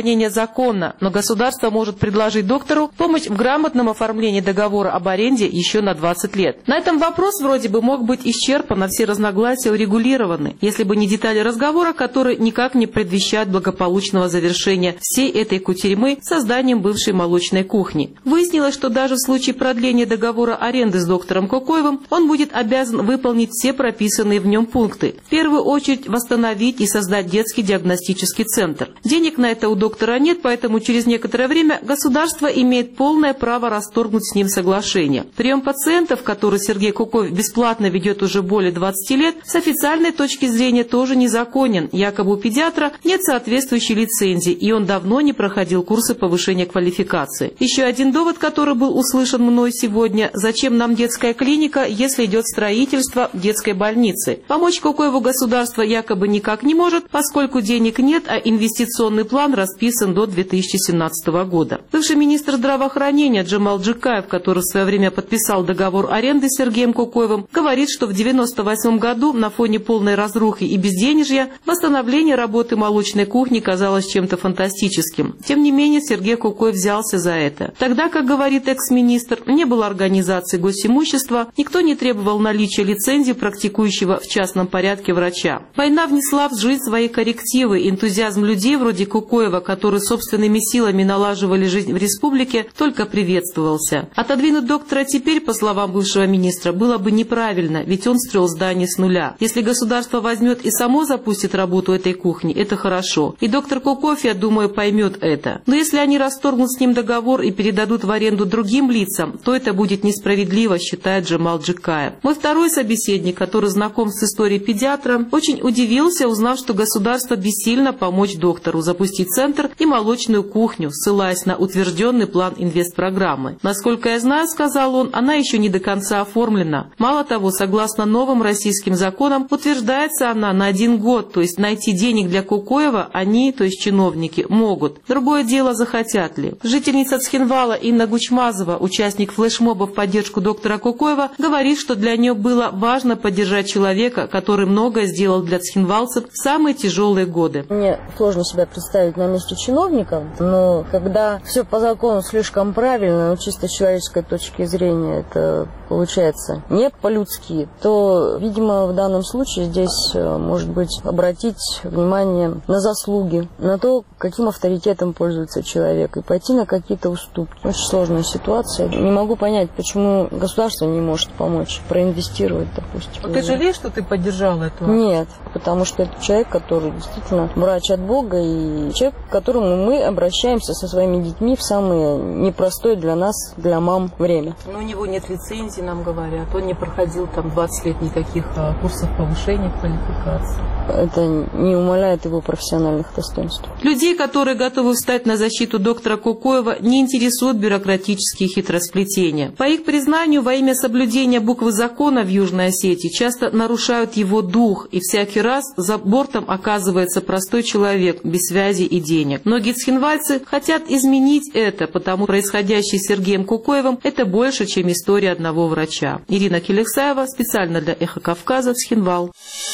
незаконно, но государство может предложить доктору помощь в грамотном оформлении договора об аренде еще на 20 лет. На этом вопрос вроде бы мог быть исчерпан, а все разногласия урегулированы, если бы не детали разговора, которые никак не предвещают благополучного завершения всей этой кутерьмы созданием бывшей молочной кухни. Выяснилось, что даже в случае продления договора аренды с доктором Кокоевым он будет обязан выполнить все прописанные в нем пункты. В первую очередь восстановить и создать детский диагностический центр. Денег на это у доктора нет, поэтому через некоторое время государство имеет полное право расторгнуть с ним соглашение. Прием пациентов, который Сергей Кокоев бесплатно ведет уже более 20 лет, с официальной точки зрения тоже незаконен. Якобы у педиатра нет соответствующей лицензии, и он давно не проходил курсы повышения квалификации. Еще один довод, который был услышан мной сегодня: зачем нам детская клиника, если идет строительство детской больницы? Помочь Кокоеву государство якобы никак не может, поскольку денег нет, а инвестиционный план расписан до 2017 года. Бывший министр здравоохранения Джамал Джикаев, который в свое время подписал договор аренды с Сергеем Кокоевым, говорит, что в 1998 году на фоне полной разрухи и безденежья восстановление работы молочной кухни казалось чем-то фантастическим. Тем не менее, Сергей Кокоев взялся за это. Тогда, как говорит экс-министр, не было организации госимущества, никто не требовал наличия лицензии практикующего в частном порядке врача. Война внесла в жизнь свои коррективы. Энтузиазм людей вроде Кокоева, которые собственными силами налаживали жизнь в республике, только приветствовался. Отодвинуть доктора теперь, по словам бывшего министра, было бы неправильно, ведь он строил здание с нуля. Если государство возьмет и само запустит работу этой кухни, это хорошо. И доктор Кокоев, я думаю, поймет это. Но если они расторгнут с ним договор и передадут в аренду другим лицам, то это будет несправедливо, считает Джамал Джикаев. Мой второй собеседник, который знаком с историей педиатра, очень удивился, узнав, что государство бессильно помочь доктору запустить центр и молочную кухню, ссылаясь на утвержденный план инвестпрограммы. Насколько я знаю, сказал он, она еще не до конца оформлена. Мало того, согласно новым российским законам, утверждается она на 1 год, то есть найти денег для Кокоева они, то есть чиновники, могут. Другое дело, захотят ли. Жительница Цхинвала Инна Гучмазова, участник флешмоба в поддержку доктора Кокоева, говорит, что для нее было важно поддержать человека, который многое сделал для цхинвалцев в самые тяжелые годы. Мне сложно себя представить на месте чиновника, но когда все по закону слишком правильно, но чисто с человеческой точки зрения это получается не по-людски, то, видимо, в данном случае здесь, может быть, обратить внимание на заслуги, на то, каким авторитетом пользуется человек, и пойти на какие-то уступки. Очень сложная ситуация. Не могу понять, почему государство не может помочь, проинвестировать, допустим. Ты жалеешь, что ты поддержал этого? Нет, потому что это человек, который действительно врач от Бога, и человек, к которому мы обращаемся со своими детьми в самое непростое для нас, для мам, время. Но у него нет лицензии, нам говорят. Он не проходил там 20 лет никаких курсов повышения квалификации. Это не умаляет его профессиональных достоинств. Людей, которые готовы встать на защиту доктора Кокоева, не интересуют бюрократические хитросплетения. По их признанию, во имя соблюдения буквы закона в Южной Осетии часто нарушают его дух, и всякий раз за бортом оказывается простой человек без связи и денег. Многие цхинвальцы хотят изменить это, потому происходящее с Сергеем Кокоевым – это больше, чем история одного врача. Ирина Келексаева, специально для «Эхо Кавказа», Цхинвал.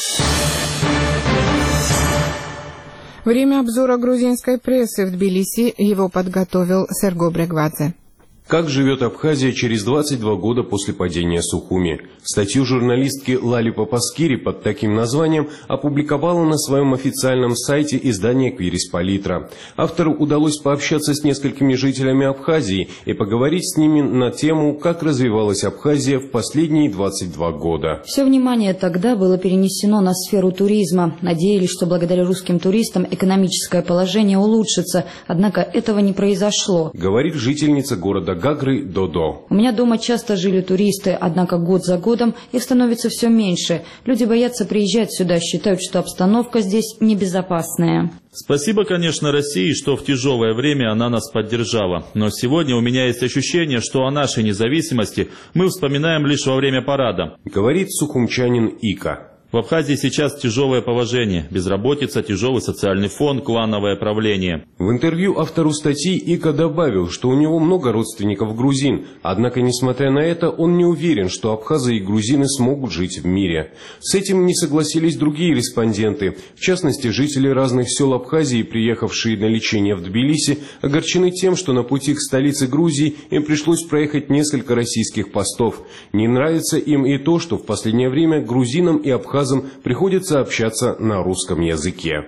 Время обзора грузинской прессы в Тбилиси. Его подготовил Серго Брегвадзе. Как живет Абхазия через 22 года после падения Сухуми? Статью журналистки Лали Папаскири под таким названием опубликовала на своем официальном сайте издание «Квирис-Палитра». Автору удалось пообщаться с несколькими жителями Абхазии и поговорить с ними на тему, как развивалась Абхазия в последние 22 года. Все внимание тогда было перенесено на сферу туризма. Надеялись, что благодаря русским туристам экономическое положение улучшится, однако этого не произошло. Говорит жительница города Гагры Додо. У меня дома часто жили туристы, однако год за годом их становится все меньше. Люди боятся приезжать сюда, считают, что обстановка здесь небезопасная. Спасибо, конечно, России, что в тяжелое время она нас поддержала. Но сегодня у меня есть ощущение, что о нашей независимости мы вспоминаем лишь во время парада. Говорит сухумчанин Ика. В Абхазии сейчас тяжелое положение, безработица, тяжелый социальный фон, клановое правление. В интервью автору статьи Ика добавил, что у него много родственников грузин, однако, несмотря на это, он не уверен, что абхазы и грузины смогут жить в мире. С этим не согласились другие респонденты. В частности, жители разных сел Абхазии, приехавшие на лечение в Тбилиси, огорчены тем, что на пути к столице Грузии им пришлось проехать несколько российских постов. Не нравится им и то, что в последнее время грузинам и абхазам приходится общаться на русском языке.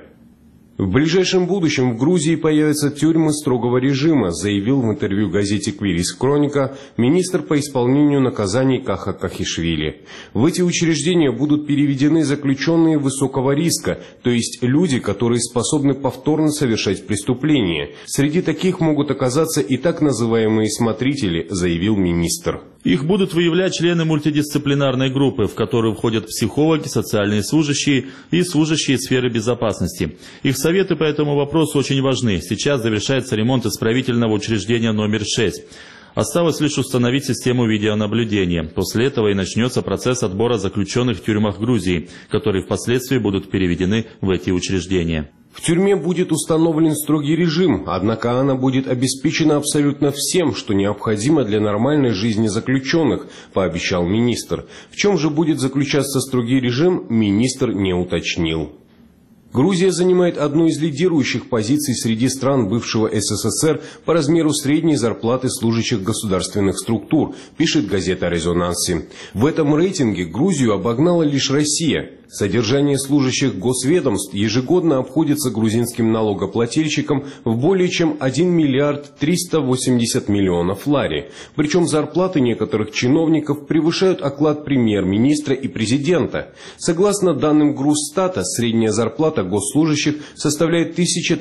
В ближайшем будущем в Грузии появятся тюрьмы строгого режима, заявил в интервью газете «Квирис Хроника» министр по исполнению наказаний Каха Кахишвили. В эти учреждения будут переведены заключенные высокого риска, то есть люди, которые способны повторно совершать преступления. Среди таких могут оказаться и так называемые смотрители, заявил министр. Их будут выявлять члены мультидисциплинарной группы, в которую входят психологи, социальные служащие и служащие сферы безопасности. Их советы по этому вопросу очень важны. Сейчас завершается ремонт исправительного учреждения номер 6. Осталось лишь установить систему видеонаблюдения. После этого и начнется процесс отбора заключенных в тюрьмах Грузии, которые впоследствии будут переведены в эти учреждения. В тюрьме будет установлен строгий режим, однако она будет обеспечена абсолютно всем, что необходимо для нормальной жизни заключенных, пообещал министр. В чем же будет заключаться строгий режим, министр не уточнил. Грузия занимает одну из лидирующих позиций среди стран бывшего СССР по размеру средней зарплаты служащих государственных структур, пишет газета «Резонанси». В этом рейтинге Грузию обогнала лишь Россия. Содержание служащих госведомств ежегодно обходится грузинским налогоплательщикам в более чем 1 миллиард 380 миллионов лари. Причем зарплаты некоторых чиновников превышают оклад премьер-министра и президента. Согласно данным Грузстата, средняя зарплата госслужащих составляет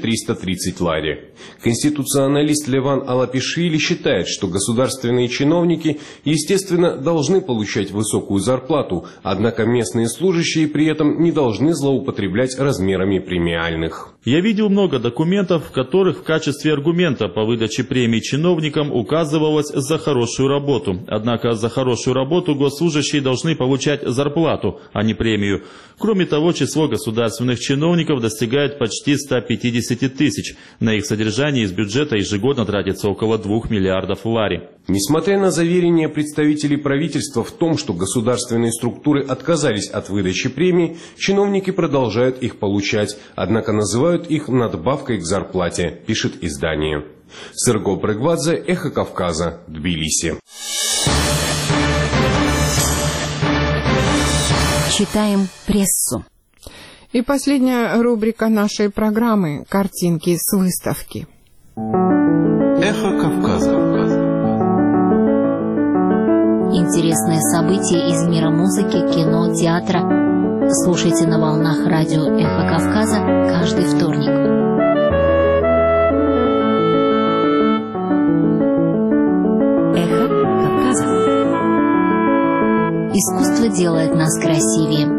1330 лари. Конституционалист Леван Алапишвили считает, что государственные чиновники, естественно, должны получать высокую зарплату, однако местные служащие при этом не должны злоупотреблять размерами премиальных. Я видел много документов, в которых в качестве аргумента по выдаче премий чиновникам указывалось за хорошую работу. Однако за хорошую работу госслужащие должны получать зарплату, а не премию. Кроме того, число государственных чиновников достигает почти 150 тысяч. На их содержание из бюджета ежегодно тратится около 2 миллиардов лари. Несмотря на заверения представителей правительства в том, что государственные структуры отказались от выдачи премий, чиновники продолжают их получать, однако называют их надбавкой к зарплате, пишет издание. Серго Прыгвадзе, Эхо Кавказа, Тбилиси. Читаем прессу. И последняя рубрика нашей программы – картинки с выставки. Эхо Кавказа. Интересные события из мира музыки, кино, театра. Слушайте на волнах радио «Эхо Кавказа» каждый вторник. Эхо Кавказа. Искусство делает нас красивее.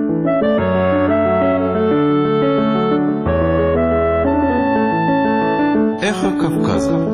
Эхо Кавказа.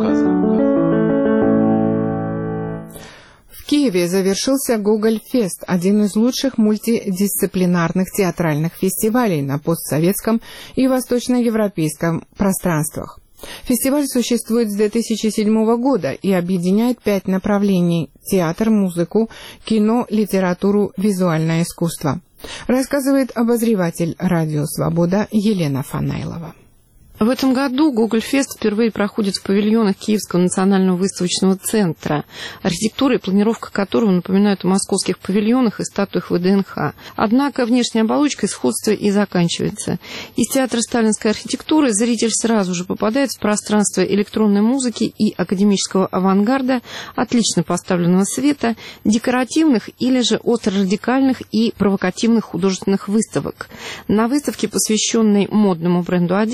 В Киеве завершился Гоголь-фест, один из лучших мультидисциплинарных театральных фестивалей на постсоветском и восточноевропейском пространствах. Фестиваль существует с 2007 года и объединяет 5 направлений – театр, музыку, кино, литературу, визуальное искусство. Рассказывает обозреватель «Радио Свобода» Елена Фанайлова. В этом году Гоголь-фест впервые проходит в павильонах Киевского национального выставочного центра, архитектура и планировка которого напоминают о московских павильонах и статуях ВДНХ. Однако внешняя оболочка сходства и заканчивается. Из театра сталинской архитектуры зритель сразу же попадает в пространство электронной музыки и академического авангарда, отлично поставленного света, декоративных или же остро-радикальных и провокативных художественных выставок. На выставке, посвященной модному бренду одежды, в качестве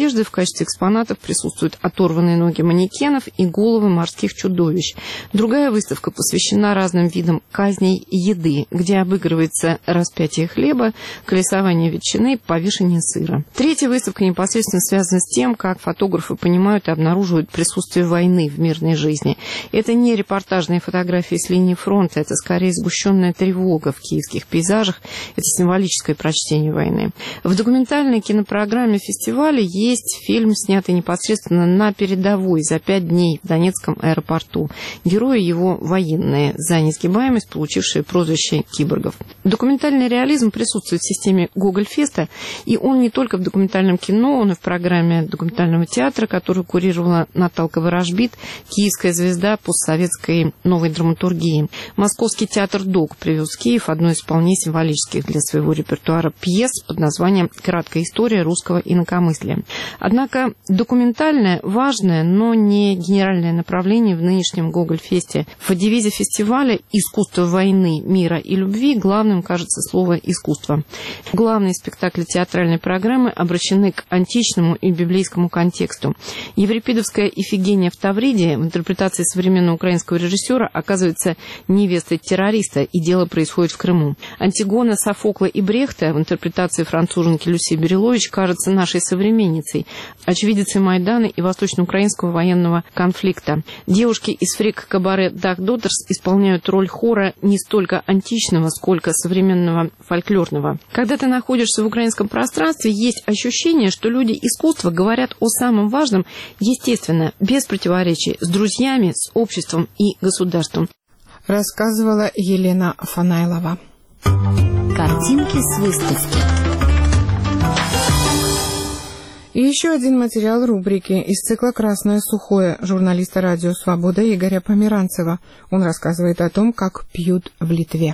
качестве экспонатов присутствуют оторванные ноги манекенов и головы морских чудовищ. Другая выставка посвящена разным видам казней и еды, где обыгрывается распятие хлеба, колесование ветчины, повешение сыра. Третья выставка непосредственно связана с тем, как фотографы понимают и обнаруживают присутствие войны в мирной жизни. Это не репортажные фотографии с линии фронта, это скорее сгущенная тревога в киевских пейзажах, это символическое прочтение войны. В документальной кинопрограмме фестиваля есть фильм, снятый непосредственно на передовой за 5 дней в Донецком аэропорту. Герои его военные, за несгибаемость получившие прозвище киборгов. Документальный реализм присутствует в системе Гоголь-феста, и он не только в документальном кино, он и в программе документального театра, которую курировала Наталка Ворожбит, киевская звезда постсоветской новой драматургии. Московский театр ДОК привез в Киев одну из вполне символических для своего репертуара пьес под названием «Краткая история русского инакомыслия». Однако документальное, важное, но не генеральное направление в нынешнем Гоголь-фесте. В девизе фестиваля «Искусство войны, мира и любви» главным кажется слово «искусство». Главные спектакли театральной программы обращены к античному и библейскому контексту. Еврипидовская Ифигения в Тавриде в интерпретации современного украинского режиссера оказывается невестой террориста, и дело происходит в Крыму. Антигона Софокла и Брехта в интерпретации француженки Люси Берилович кажется нашей современницей, очевидицей Майдана и восточноукраинского военного конфликта. Девушки из фрик-кабаре «Дах Доттерс» исполняют роль хора не столько античного, сколько современного фольклорного. Когда ты находишься в украинском пространстве, есть ощущение, что люди искусства говорят о самом важном, естественно, без противоречий, с друзьями, с обществом и государством. Рассказывала Елена Фанайлова. Картинки с выставки. И еще один материал рубрики из цикла «Красное сухое» журналиста «Радио Свобода» Игоря Померанцева. Он рассказывает о том, как пьют в Литве.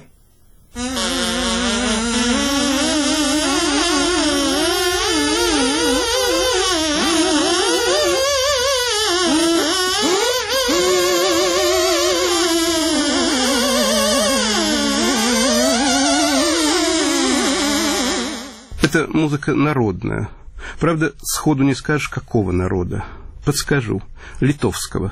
Это музыка народная. Правда, сходу не скажешь, какого народа. Подскажу. Литовского.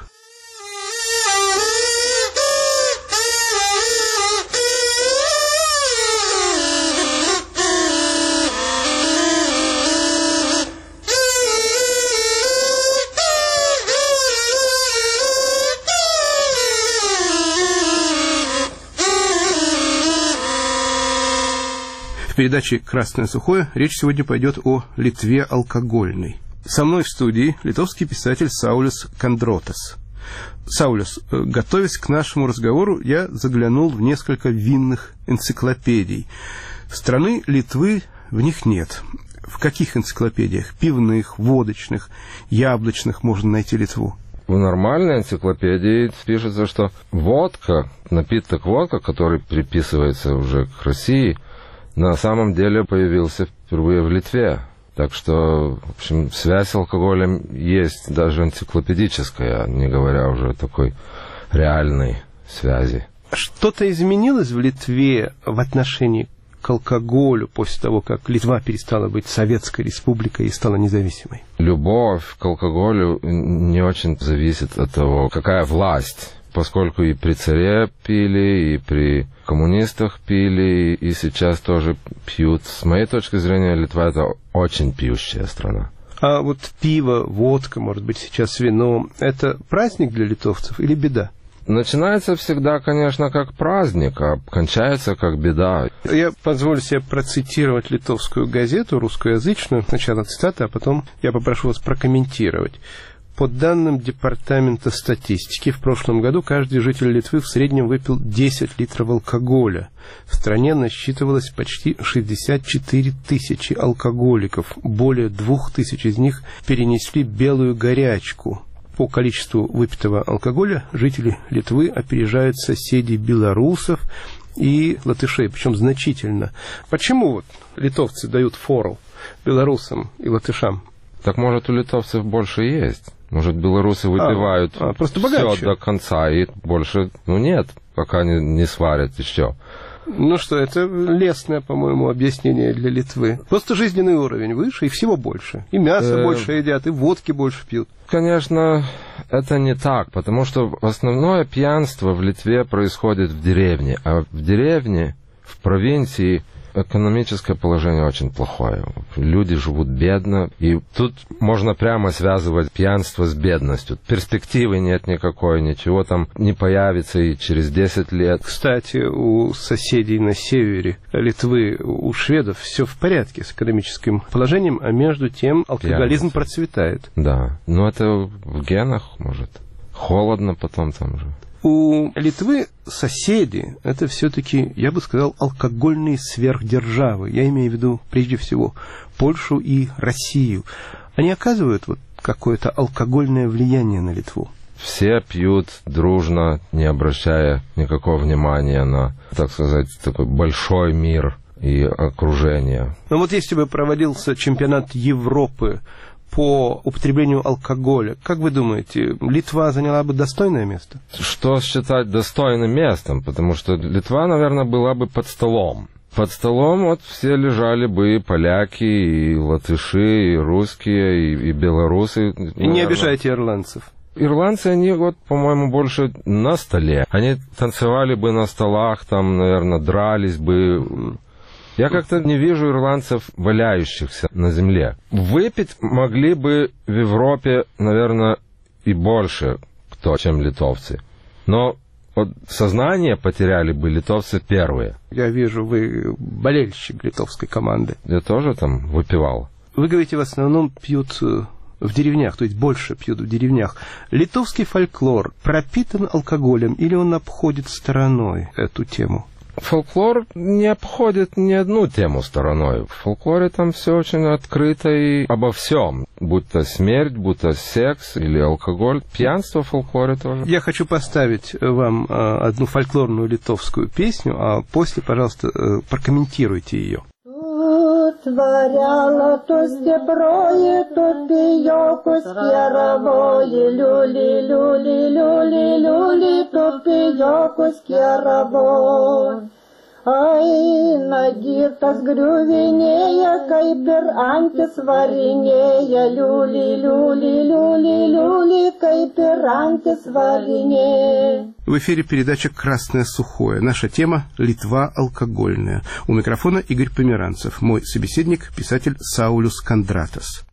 В передаче «Красное сухое» речь сегодня пойдет о Литве алкогольной. Со мной в студии литовский писатель Саулис Кондротас. Саулис, готовясь к нашему разговору, я заглянул в несколько винных энциклопедий. Страны Литвы в них нет. В каких энциклопедиях? Пивных, водочных, яблочных можно найти Литву? В нормальной энциклопедии пишется, что водка, напиток водка, который приписывается уже к России, на самом деле появился впервые в Литве. Так что, в общем, связь с алкоголем есть даже энциклопедическая, не говоря уже о такой реальной связи. Что-то изменилось в Литве в отношении к алкоголю после того, как Литва перестала быть советской республикой и стала независимой? Любовь к алкоголю не очень зависит от того, какая власть. Поскольку и при царе пили, и при коммунистах пили, и сейчас тоже пьют. С моей точки зрения, Литва — это очень пьющая страна. А вот пиво, водка, может быть, сейчас вино — это праздник для литовцев или беда? Начинается всегда, конечно, как праздник, а кончается как беда. Я позволю себе процитировать литовскую газету, русскоязычную. Сначала цитата, а потом я попрошу вас прокомментировать. По данным Департамента статистики, в прошлом году каждый житель Литвы в среднем выпил 10 литров алкоголя. В стране насчитывалось почти 64 тысячи алкоголиков. Более 2000 из них перенесли белую горячку. По количеству выпитого алкоголя жители Литвы опережают соседей белорусов и латышей, причем значительно. Почему вот литовцы дают фору белорусам и латышам? Так может, у литовцев больше есть? Может, белорусы выпивают просто все до конца, и больше, нет, пока не сварят еще. Ну что, это лестное, по-моему, объяснение для Литвы. Просто жизненный уровень выше и всего больше. И мясо больше едят, и водки больше пьют. Конечно, это не так, потому что основное пьянство в Литве происходит в деревне. А в деревне, в провинции, экономическое положение очень плохое. Люди живут бедно, и тут можно прямо связывать пьянство с бедностью. Перспективы нет никакой, ничего там не появится и через 10 лет. Кстати, у соседей на севере Литвы, у шведов все в порядке с экономическим положением, а между тем алкоголизм процветает. Да, но это в генах, может. Холодно потом там же. У Литвы соседи, это все-таки, я бы сказал, алкогольные сверхдержавы. Я имею в виду, прежде всего, Польшу и Россию. Они оказывают вот какое-то алкогольное влияние на Литву? Все пьют дружно, не обращая никакого внимания на, так сказать, такой большой мир и окружение. Ну вот если бы проводился чемпионат Европы по употреблению алкоголя, как вы думаете, Литва заняла бы достойное место? Что считать достойным местом? Потому что Литва, наверное, была бы под столом. Под столом вот все лежали бы и поляки, и латыши, и русские, и белорусы. И не обижайте ирландцев. Ирландцы, они вот, по-моему, больше на столе. Они танцевали бы на столах, там, наверное, дрались бы. Я как-то не вижу ирландцев, валяющихся на земле. Выпить могли бы в Европе, наверное, и больше кто, чем литовцы. Но вот сознание потеряли бы литовцы первые. Я вижу, вы болельщик литовской команды. Я тоже там выпивал. Вы говорите, в основном пьют в деревнях, то есть больше пьют в деревнях. Литовский фольклор пропитан алкоголем или он обходит стороной эту тему? Фольклор не обходит ни одну тему стороной. В фольклоре там все очень открыто и обо всем. Будь то смерть, будь то секс или алкоголь. Пьянство в фольклоре тоже. Я хочу поставить вам одну фольклорную литовскую песню, а после, пожалуйста, прокомментируйте ее. Творяла то стеброе, то пиёкус керовое, люли, люли, люли, люли, то пиёкус керовое. Ай, нагиртас грювенея, кайпер антис варенея, люли, люли, люли, люли, кайпер антис варенея. В эфире передача «Красное сухое». Наша тема – Литва алкогольная. У микрофона Игорь Померанцев. Мой собеседник – писатель Саулюс Кондратас.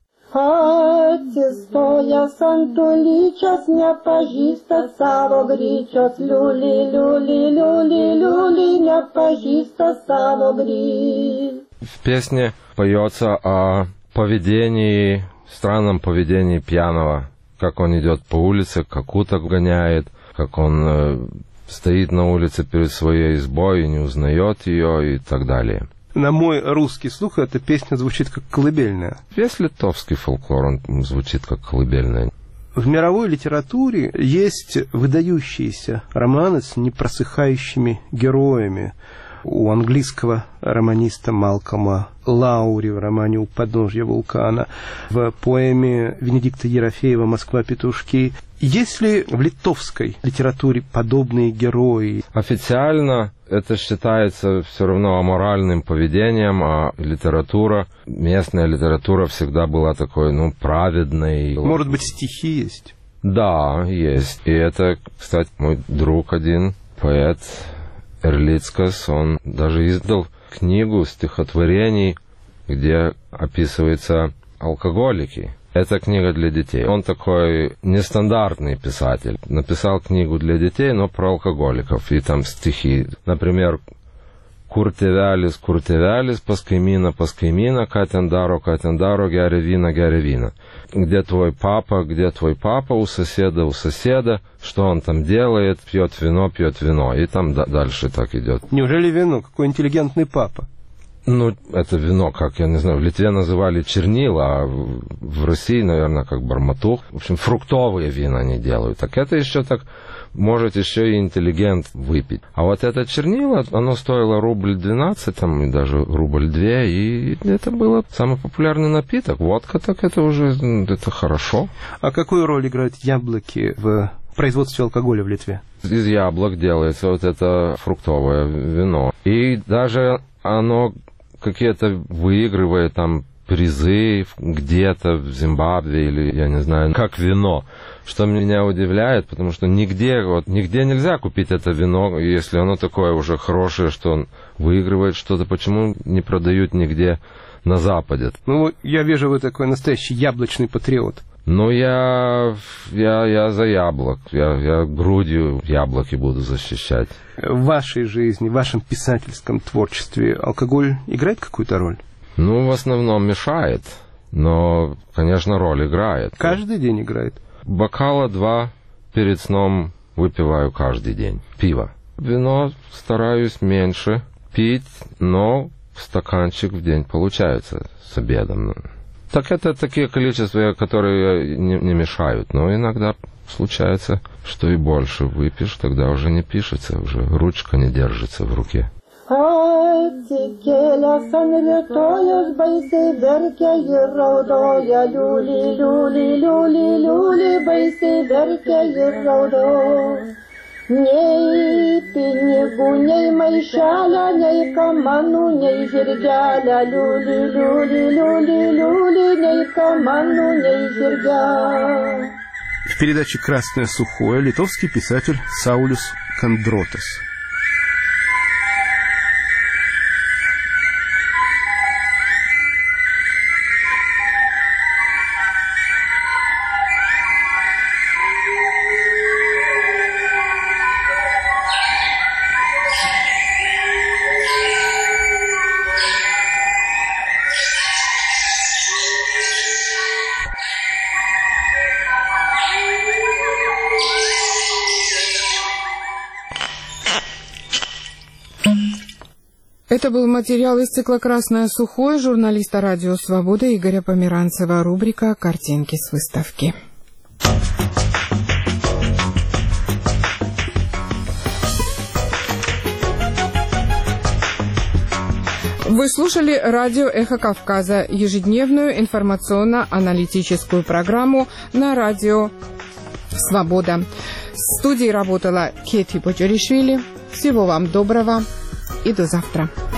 Atsistoja santulyčios, nepažįsta savo gryčios, liuli, liuli, liuli, liuli, nepažįsta сало грич. В песне поется о поведении, странном поведении пьяного, как он идет по улице, как уток гоняет, как он стоит на улице перед своей избой и не узнает ее и так далее. На мой русский слух эта песня звучит как колыбельная. Весь литовский фольклор, он звучит как колыбельная. В мировой литературе есть выдающиеся романы с непросыхающими героями. У английского романиста Малкома Лаури в романе «У подножья вулкана», в поэме Венедикта Ерофеева «Москва-петушки». Есть ли в литовской литературе подобные герои? Официально это считается все равно аморальным поведением, а литература, местная литература всегда была такой, праведной. Может быть, стихи есть? Да, есть. И это, кстати, мой друг один, поэт Эрлицкас, он даже издал книгу стихотворений, где описываются алкоголики. Это книга для детей. Он такой нестандартный писатель. Написал книгу для детей, но про алкоголиков. И там стихи. Например, «Куртевялис, куртевялис, паскаймина, паскаймина, катендаро, гяря вина. Где твой папа, у соседа, что он там делает, пьет вино. И там дальше так идет. Неужели вино? Какой интеллигентный папа? Это вино, как, я не знаю, в Литве называли чернила, а в России, наверное, как барматух. В общем, фруктовые вина они делают. Так это еще так, может еще и интеллигент выпить. А вот это чернила, оно стоило рубль 12, там, и даже рубль 2, и это был самый популярный напиток. Водка, так это уже, это хорошо. А какую роль играют яблоки в производстве алкоголя в Литве? Из яблок делается вот это фруктовое вино. И даже оно какие-то выигрывает там призы где-то в Зимбабве или, я не знаю, как вино. Что меня удивляет, потому что нигде нельзя купить это вино, если оно такое уже хорошее, что он выигрывает что-то. Почему не продают нигде на Западе? Ну, я вижу, вы такой настоящий яблочный патриот. Ну, я за яблок. Я грудью яблоки буду защищать. В вашей жизни, в вашем писательском творчестве алкоголь играет какую-то роль? Ну, в основном мешает, но, конечно, роль играет. Каждый день играет? Бокала 2 перед сном выпиваю каждый день. Пиво. Вино стараюсь меньше пить, но стаканчик в день получается с обедом. Так это такие количества, которые не мешают. Но иногда случается, что и больше выпьешь, тогда уже не пишется, уже ручка не держится в руке. Atsikėlęs ant rytojus baisiai verkia ir raudoja, liuli, liuli, liuli, liuli, baisiai verkia ir raudoja. Nei pinigų, nei maišelio, nei kamanų, nei žirgelio, liuli, liuli, liuli, liuli, nei kamanų, nei žirgelio. В передаче «Красное сухое» литовский писатель Саулис Кандротас. Это был материал из цикла «Красное сухое» журналиста «Радио Свобода» Игоря Померанцева, рубрика «Картинки с выставки». Вы слушали радио «Эхо Кавказа», ежедневную информационно-аналитическую программу на радио «Свобода». В студии работала Кети Почеришвили. Всего вам доброго и до завтра.